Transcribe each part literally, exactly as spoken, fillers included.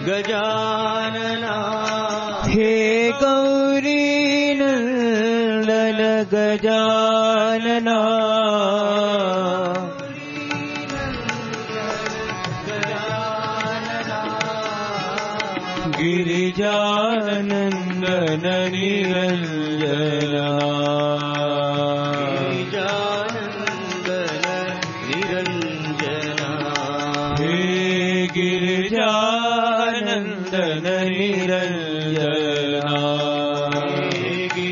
गजानना हे गौरी नंदन गजानना गिरिजानंदन निरंजना गिरिजानंदन निरंजना हे गिरिजानंदन निरंजना हे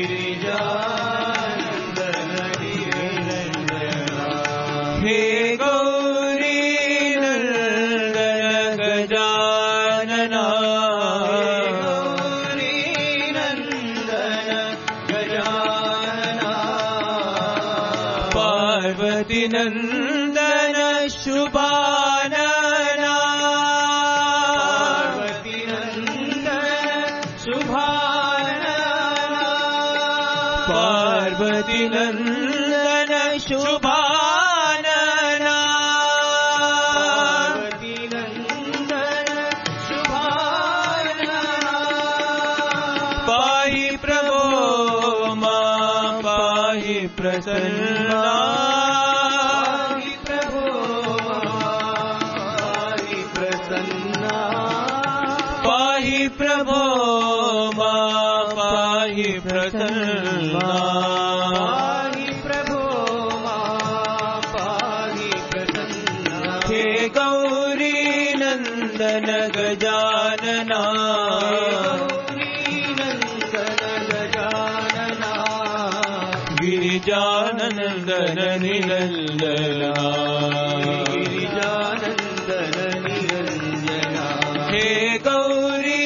गिरिजानंदन निरंजना हे गौरी नंदन गजानना पार्वती नंदन शुभानना पार्वती नंदन शुभानना पार्वती नंदन शुभानना पार्वती नंदन शुभानना पाहि प्रभो मां पाहि प्रसन्ना प्रभो मां पाहि प्रसन्ना पाहि प्रभो मां पाहि प्रसन्ना हे गौरी नंदन गजानना गौरी नंदन गजानना गिरिजानंदन निरंजना गिरिजानंदन निरंजना हे गौरी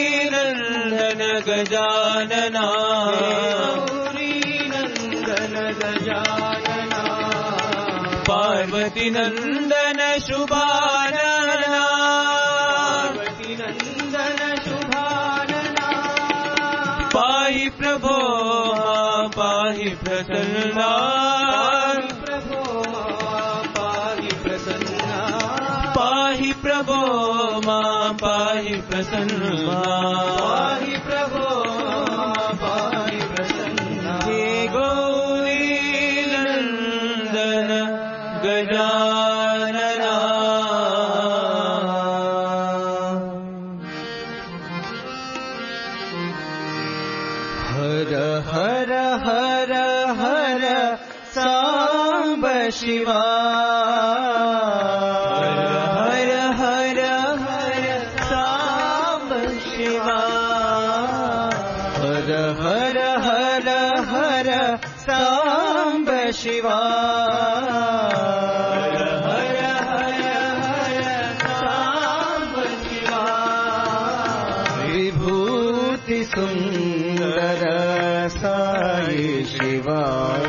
गजानना गौरी नंदन गजानना पार्वती नंदन शुभानना पार्वती नंदन शुभानना पाहि प्रभो मां पाहि प्रसन्ना प्रभो पाहि प्रसन्ना पाहि प्रभो मां पाहि प्रसन्ना पाहि प्रभो पाहि प्रसन्ना हे गौरी नंदन गजानना हर हर हर हर सांब शिवा हर हर हर सांब शिवा हर हर हर हर सांब शिवा हर हर हर सांब शिवा विभूति सुंदर साई शिवा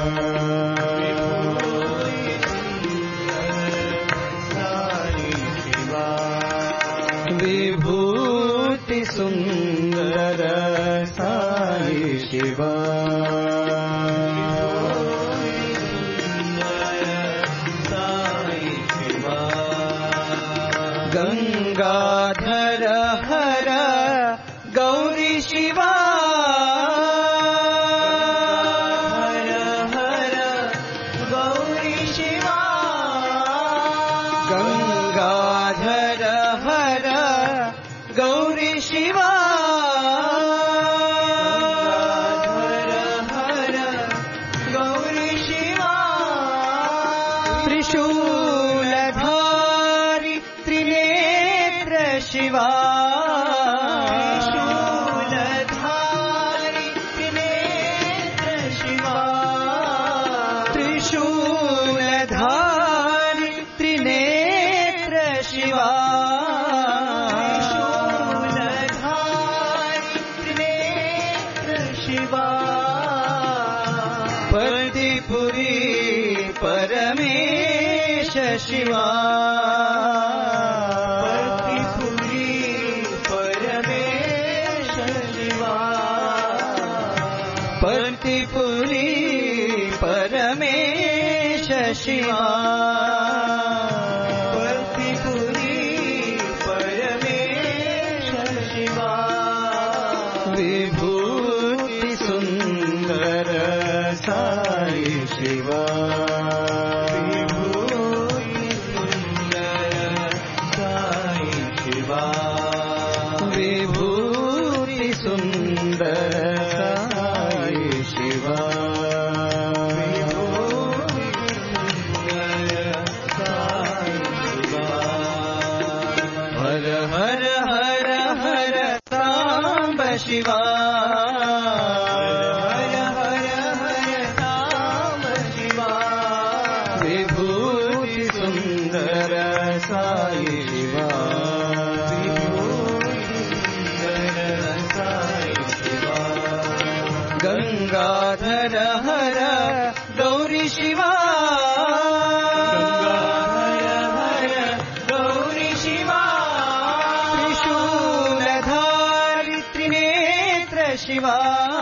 विभूति सुंदर साई शिवा गंगाधर हर गौरी शिवा हर हर गौरी शिवा गंगाधर हर गौरी शिवा हर हर गौरी शिवा त्रिशूलधारी त्रिनेत्र शिवा त्रिशूलधारी त्रिनेत्र शिवा त्रिशूलधारी त्रिनेत्र शिवा त्रिशूलधारी त्रिनेत्र शिवा पतिपुरी परमेश शिवा पतिपुरी परमेश शिवा पतिपुरी परमेश शिवा पतिपुरी परमेश विभूति सुंदर साई शिवा विभूति सुंदर साई शिवा हर हर हर हर सांब शिवा हर हर हर सांब शिवा विभूति सुंदर साई शिवा गंगाधर हर गौरी शिवा गंगाधर हर गौरी शिवा त्रिशूलधारी त्रिनेत्र शिवा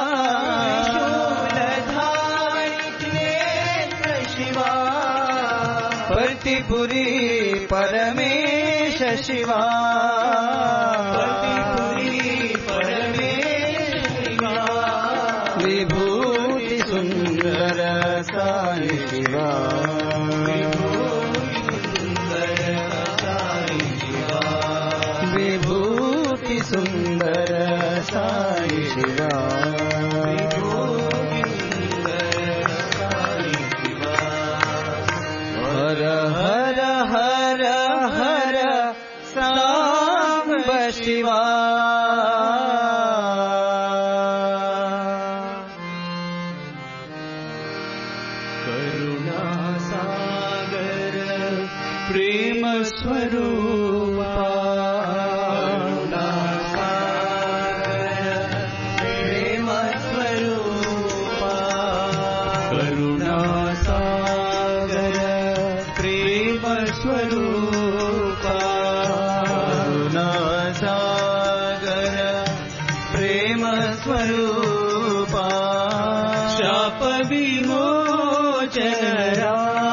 त्रिशूलधारी त्रिनेत्र शिवा प्रतिपुरी परमेश शिवा प्रतिपुरी परमेश शिवा विभूति सुंदर साई शिवा विभूति सुंदर साई शिवा हर हर हर हर सांब शिवा प्रेम स्वरूपा प्रेम स्वरूपा करुणा सागर प्रेम स्वरूपा करुणा सागर प्रेम स्वरूपा शाप विमोचनरा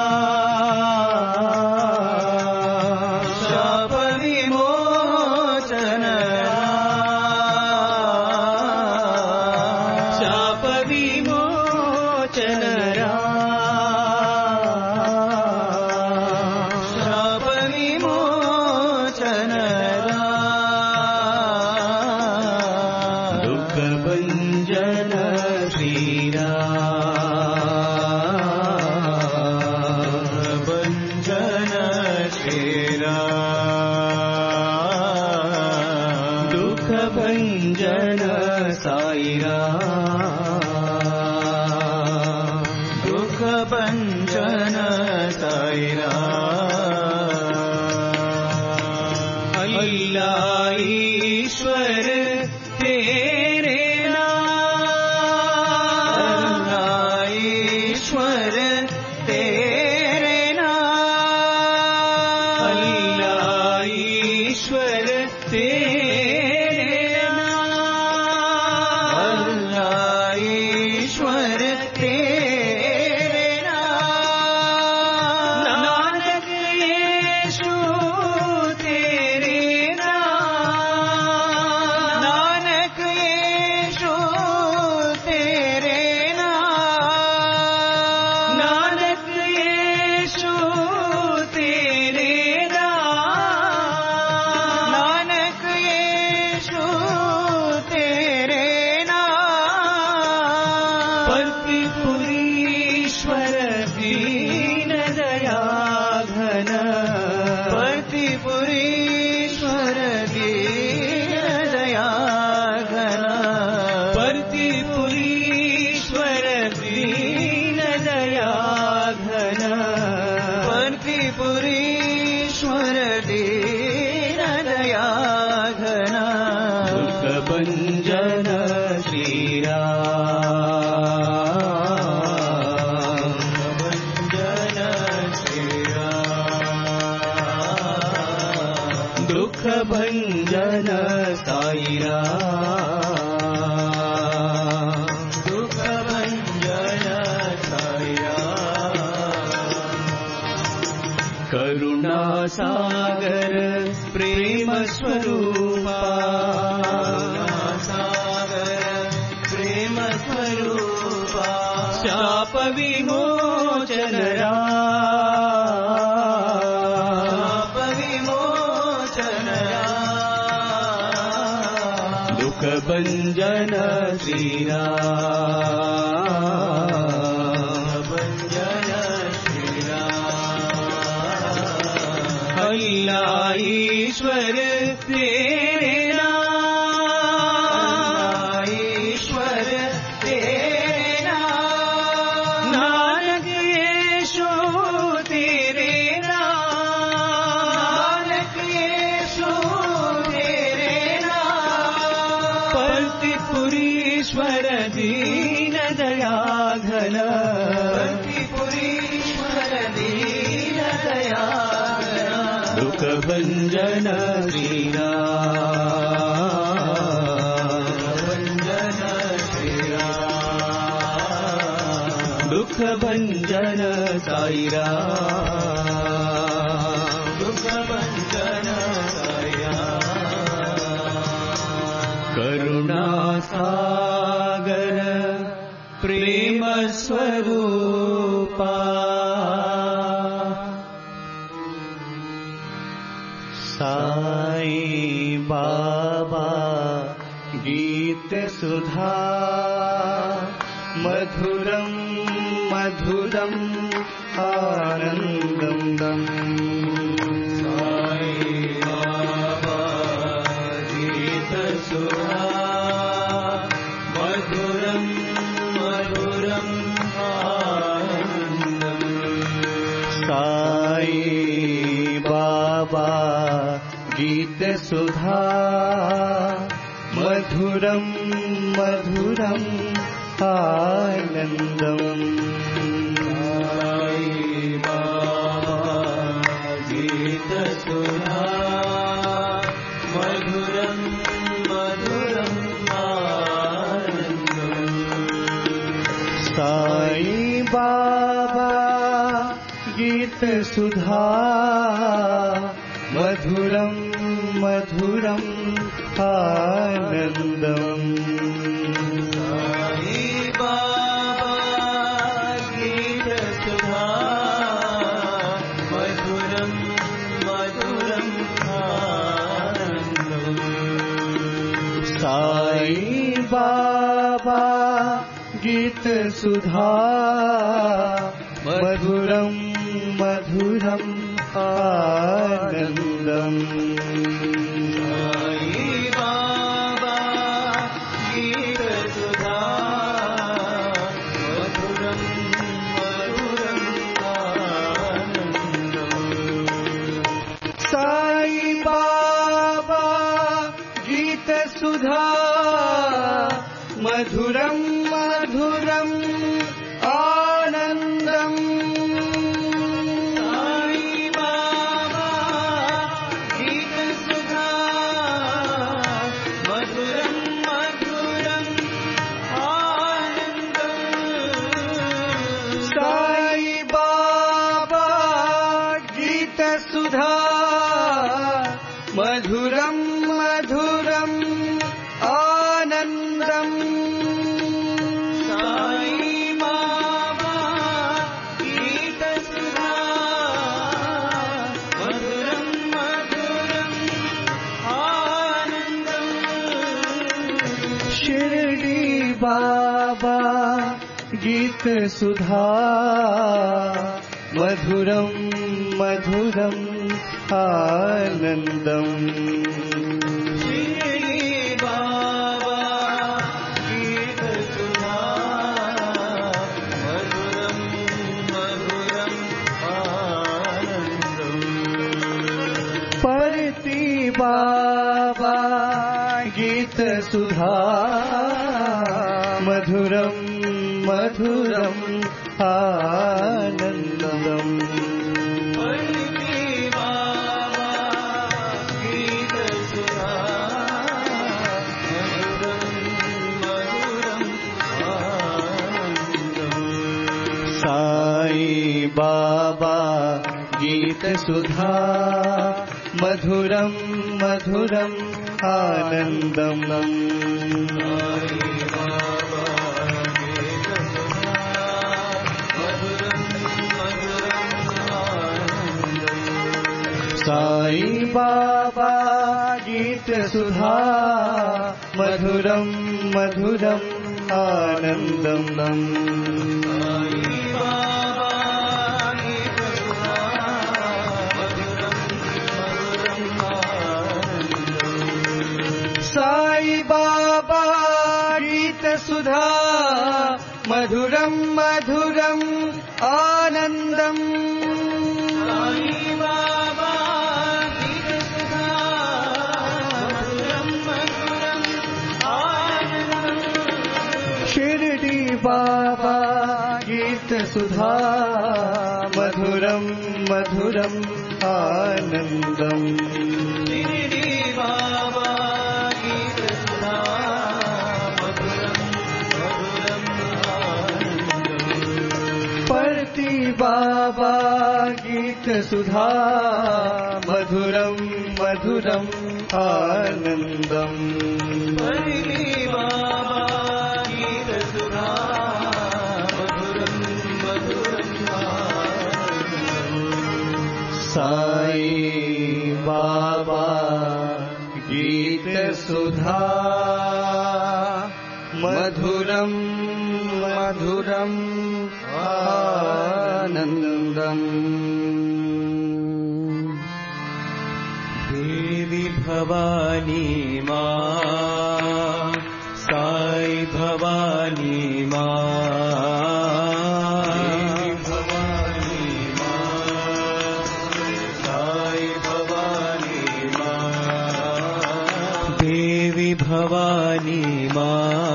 भंजन साईरा दुख भंजन साईरा करुणा सागर प्रेम स्वरूपा सागर दुख भंजन श्री राम भंजन श्री राम अल्लाह ईश्वर तेरे नाम ईश्वर तेरे नाम नानक यीशु तेरे नाम नानक यीशु तेरे नाम पतिपुरीश्वर दीन दयाघन पतिपुरीश्वर दीन दयाघन दुख भंजन श्री राम भंजन श्री राम दुख भंजन साई राम दुख भंजन साई राम करुणा सागर प्रेम स्वरूपा साई बाबा गीत सुधा मधुरम मधुरम आनंदम साई बाबा गीत सुधा मधुरम मधुरम आनंदम साई बाबा गीत सुधा मधुरम मधुरम आनंदम साई बाबा गीत सुधा मधुरम मधुरम आनंदम साई बाबा गीत सुधा मधुरम मधुरम आनंदम साई बाबा गीत सुधा मधुरम मधुरम आनंदम साई बाबा गीत सुधा मधुरम मधुरम आनंदम साई बाबा गीत सुधा मधुरम मधुरम आनंदम साई बाबा गीत सुधा मधुरम मधुरम आनंदम मधुरम मधुरम आनंदम साई बाबा गीत सुधा मधुरम मधुरम आनंदम शिरडी बाबा गीत सुधा मधुरम मधुरम आनंदम शिरडी बाबा गीत सुधा मधुरम मधुरम आनंदम परती बाबा गीत सुधा मधुरम मधुरम आनंदम साई बाबा गीत सुधा मधुरम मधुरम आनंदम साई बाबा गीत सुधा మధురం మధురం ఆనందం సాయి బాబా గీత సుధా మధురం మధురం ఆనందం సాయి బాబా గీత సుధా మధురం మధురం ఆనందం షిరిడి బాబా గీత సుధా మధురం మధురం ఆనందం షిరిడి బాబా గీత సుధా మధురం మధురం ఆనందం పర్తి బాబా గీత సుధా మధురం మధురం ఆనందం పర్తి బాబా గీత సుధా మధురం మధురం ఆనందం సాయి బాబా గీత సుధా మధురం మధురం ఆనందం దేవి భవానీ మా సాయి భవానీ మా భవానీ మా సాయి భవానీ మా దేవి భవానీ మా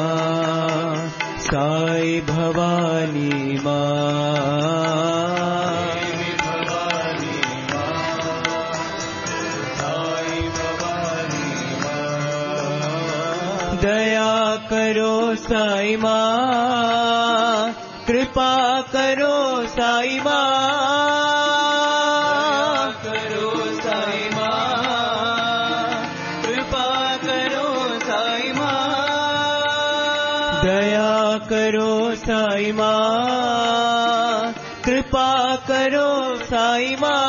సాయి భవానీ మా दया करो साई माँ कृपा करो साई माँ करो साई माँ कृपा करो साई माँ दया करो साई माँ कृपा करो साई माँ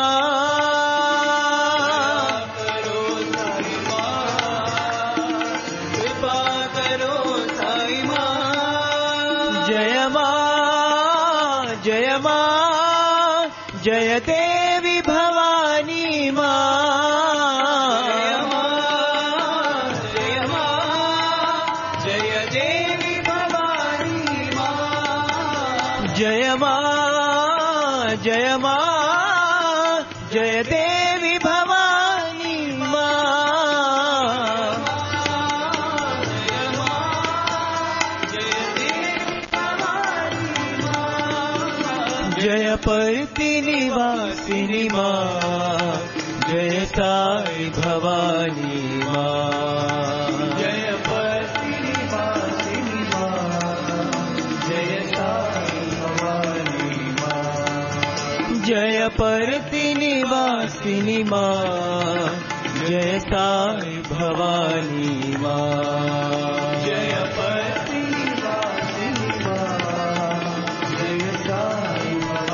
जय देवी भवानी माँ जय माँ जय देवी भवानी माँ जय माँ जय माँ जय देवी भवानी माँ जय परति निवासिनी माँ जय साई भवानी माँ जय परति निवासिनी माँ जय साई भवानी माँ जय परति निवासिनी माँ जय साई भवानी माँ जय परति निवासिनी माँ जय साई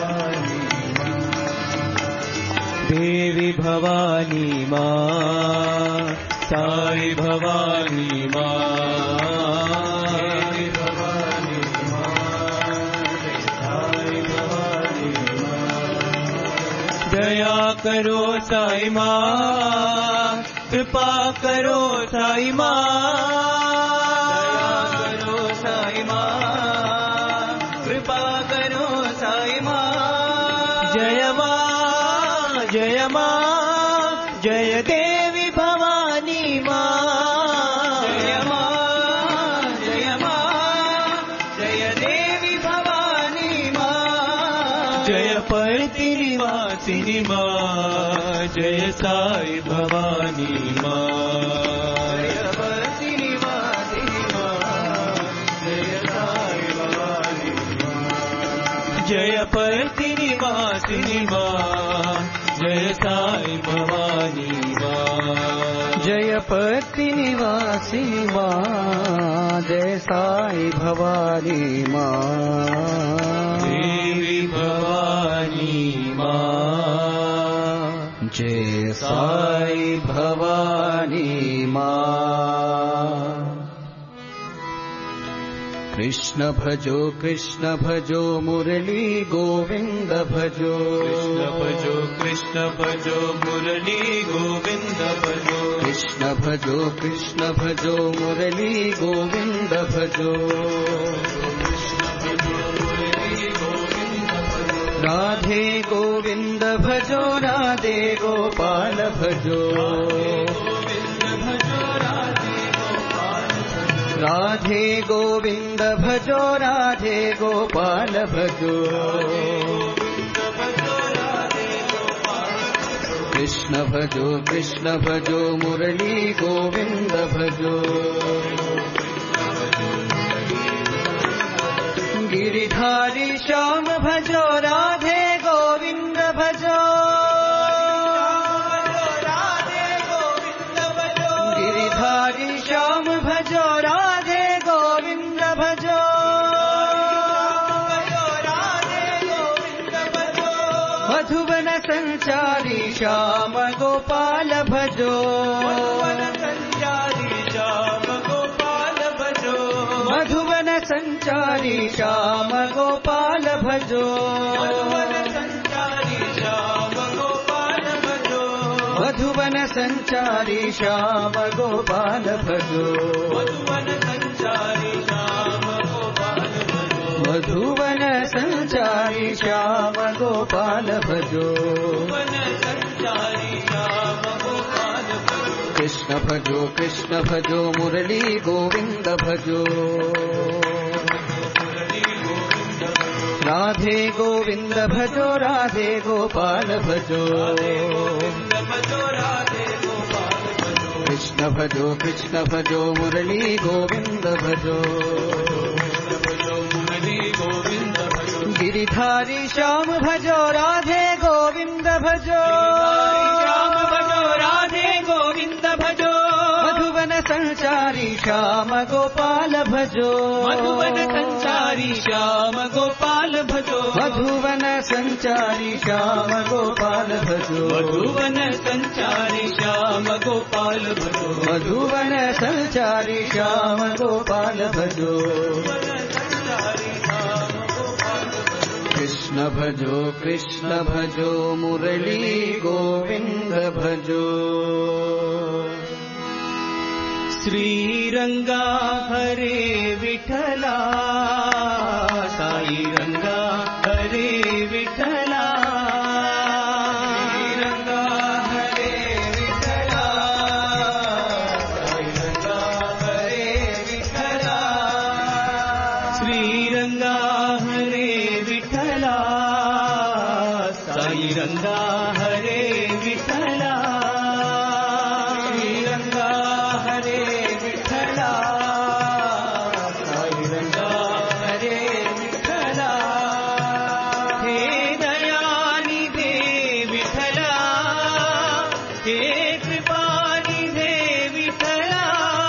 देवी भवानी माँ साई भवानी माँ देवी भवानी माँ साई भवानी माँ दया करो साई माँ कृपा करो साई माँ दया करो साई माँ कृपा करो साई माँ जय माँ जय माँ जय देवी भवानी माँ जय माँ जय माँ जय देवी भवानी माँ जय परति निवासिनी माँ जय साई भवानी माँ जय परति निवासिनी माँ जय साई भवानी माँ जय परति निवासिनी माँ जय साई भवानी माँ जय परति निवासिनी माँ जय साई भवानी माँ देवी भवानी माँ जय साई भवानी माँ कृष्ण भजो कृष्ण भजो मुरली गोविंद भजो कृष्ण भजो कृष्ण भजो मुरली गोविंद भजो कृष्ण भजो कृष्ण भजो मुरली गोविंद भजो राधे गोविंद भजो राधे गोपाल भजो राधे गोविंद भजो राधे गोपाल भजो कृष्ण भजो कृष्ण भजो मुरली गोविंद भजो गिरिधारी श्याम भजो राधे गोविंद भजो गिरिधारी श्याम भजो राधे गोविंद भजो मधुवन संचारी श्याम गोपाल भजो मधुवन संचारी श्याम गोपाल भजो मधुवन संचारी श्याम गोपाल भजो मधुवन संचारी श्याम गोपाल भजो कृष्ण भजो कृष्ण भजो मुरली गोविंद भजो राधे गोविंद भजो राधे गोपाल भजो कृष्ण भजो कृष्ण भजो मुरली गोविंद भजो गिरिधारी श्याम भजो राधे गोविंद भजो मधुवन संचारी श्याम गोपाल भजो मधुवन संचारी श्याम गोपाल भजो मधुवन संचारी श्याम गोपाल भजो मधुवन संचारी श्याम गोपाल भजो मधुवन संचारी श्याम गोपाल भजो कृष्ण भजो कृष्ण भजो मुरली गोविंद भजो श्रीरंगा हरे विठला साई रंगा हरे विठला श्रीरंगा हरे विठला साई रंगा हरे विठला श्रीरंगा हरे विठला साई रंगा हरे विठला श्रीरंगा हरे विठला साई रंगा हरे विठला हे दयानिधे विठला हे कृपानिधे विठला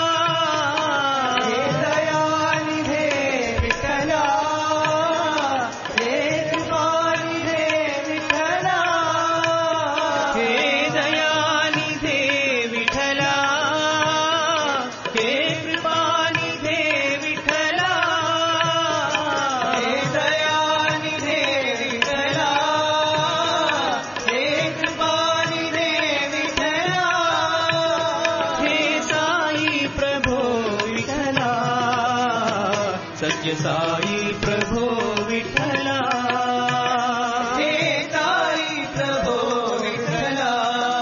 हे दयानिधे विठला हे कृपानिधे विठला हे दयानिधे विठला हे कृपानिधे विठला हे दयानिधे विठला हे कृपानिधे विठला हे साई प्रभो विठला सत्य साई प्रभो विठला हे साई प्रभो विठला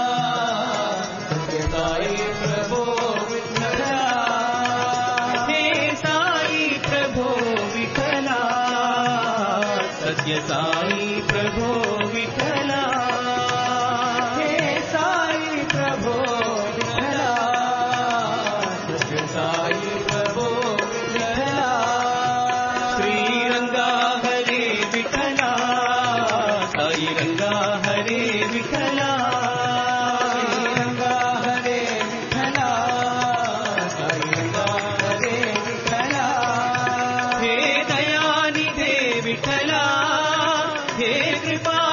सत्य साई प्रभो विठला हे साई प्रभो विठला सत्य साई प्रभो विठला हे साई प्रभो विठला सत्य साई प्रभो विठला श्रीरंगा हरे विठला साई रंगा हरे विठला श्रीरंगा हरे विठला साई रंगा हरे विठला हे दयानिधे विठला हे कृपा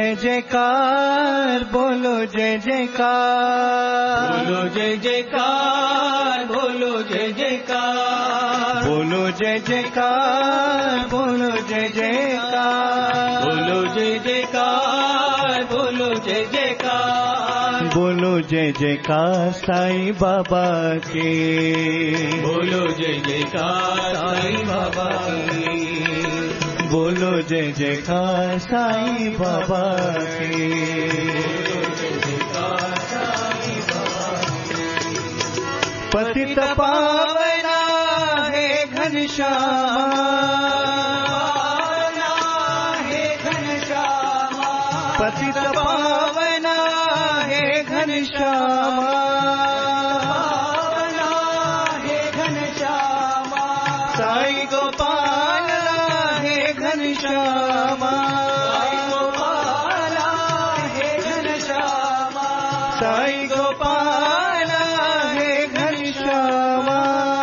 जय जयकार, बोलो जय जयकार, बोलो जय जयकार, बोलो जय जयकार, बोलो जय जयकार, बोलो जय जयकार, बोलो जय जयकार, बोलो जय जयकार, बोलो जय जयकार साईं बाबा के, बोलो जय जयकार साईं बाबा की, बोलो जय जयकार साईं बाबा के, बोलो जय जयकार साईं बाबा की। पतित पावना है घनश्यामा, पतित पावना है घनश्यामा, हे घनश्यामा, साई गोपाल है घनश्यामा, साई गोपाल हे घनश्यामा, साई गोपाल है घनश्यामा,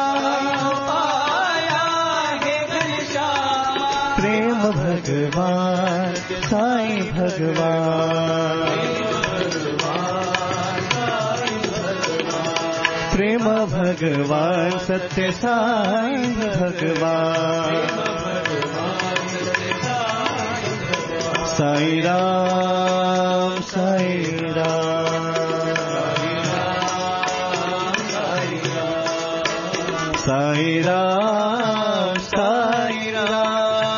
गोपाल हे घनश्यामा, प्रेम भगवान साई भगवान, प्रेम भगवान सत्य साई भगवान, साई राम साई राम, साई राम साई राम,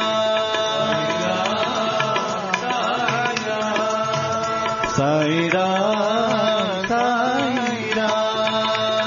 साई राम साई राम,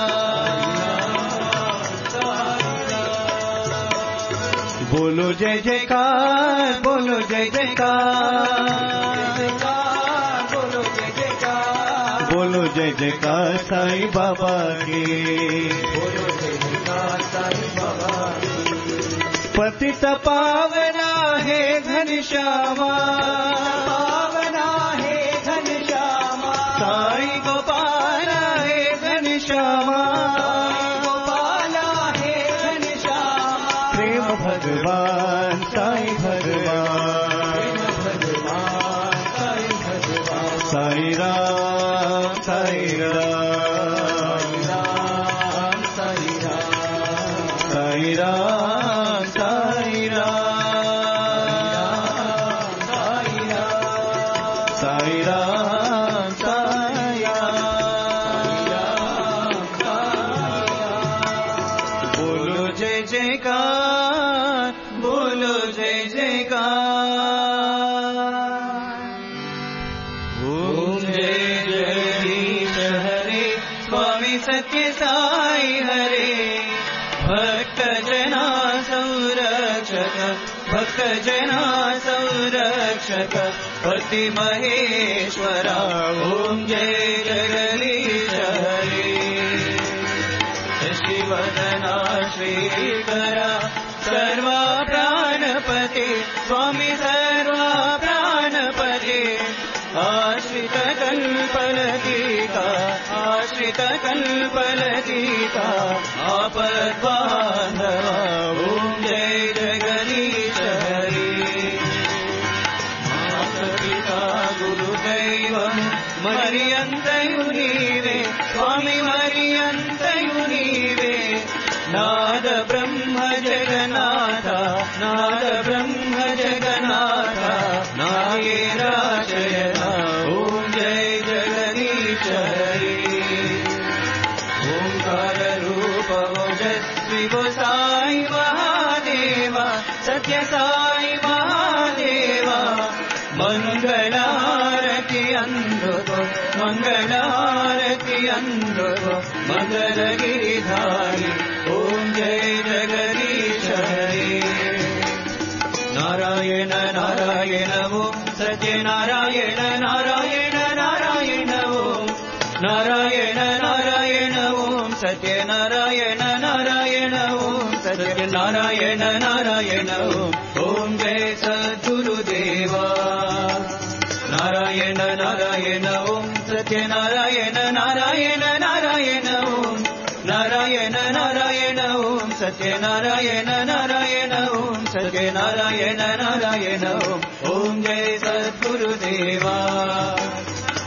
बोलो जय जयकार, बोलो जय जयकार, बोलो जय जयकार, बोलो जय जयकार साईं बाबा की, बोलो जय जयकार साईं बाबा की। पतित पावना है घनश्यामा, पावना हे घनश्यामा, साई गोपाल है घनश्यामा, गोपाल हे घनश्यामा, प्रेम भगवान साई भगवान, भगवान साई भगवान, साई राम साई राम, राम साई राम, साई राम साई राम, साई राम, साई राम साई राम, बोलो जय जयकार, बोलो जय जयकार, ओम जय जगदीश हरे, स्वामी सत्य साई हरे, भक्त जना संरक्षक, भक्त जना संरक्षक, पति महेश्वरा, ओम जय जगदीश हरे, शशिवदना श्रीकरा, सर्वा प्राणपते, स्वामी सर्वा प्राणपते, आश्रित कल्पलतिका, आश्रित कल्पलतिका, आपद्बान्धवा, ओम जय जगदीश हरे, माता गुरुदैवं मर्यन्तयु नीवे, स्वामी मर्यन्तयु नीवे, नाद ब्रह्म जगन्नाथ, नाद ब्रह्म जगन्नाथ, नागेराशयन, ओम जय जगदीश हरे, ओंकार रूप ओजस्वी वो साई महादेवा, सत्य साई महादेवा, मंगलारति अंधो, मंगलारति अंधो, मंगल गिरिधारी, ओम जय जगदीश हरे, नारायण नारायण ओम, सत्य नारायण नारायण नारायण ओम, नारायण नारायण ओम, सत्य नारायण नारायण ओम, सत्य नारायण नारायण ओम, ओम जय सद्गुरुदेवा, नारायण नारायण ओम, सत्य नारायण नारायण नारायण ओम, नारायण नारायण ओम, सत्य नारायण नारायण ओम, सत्य नारायण नारायण ओम, ओम जय सद्गुरुदेवा,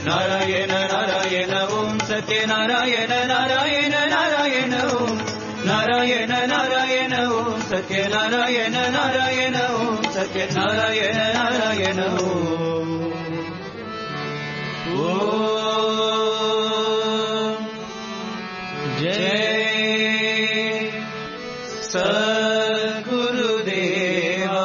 नारायण नारायण ओम सत्यनारायण नारायण नारायण ओम नारायण नारायण ओम सत्यनारायण नारायण ओम सत्यनारायण नारायण ओम ओम जय सद्गुरुदेवा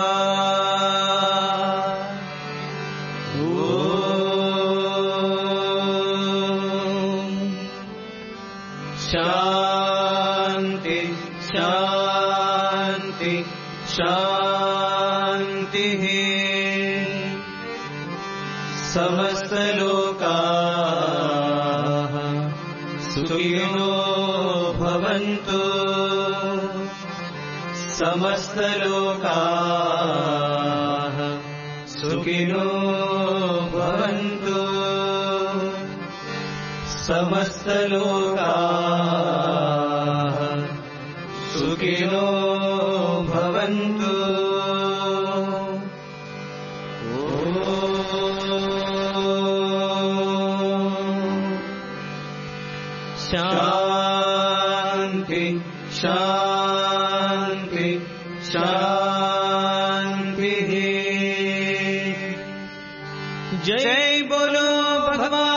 शांति शांति शांति समस्त लोकाः सुखिनो भवन्तु समस्त लोकाः सुखिनो भवन्तु समस्त लोकाः सुखिनो भवन्तु शांति शांति शांति जय बोलो भगवान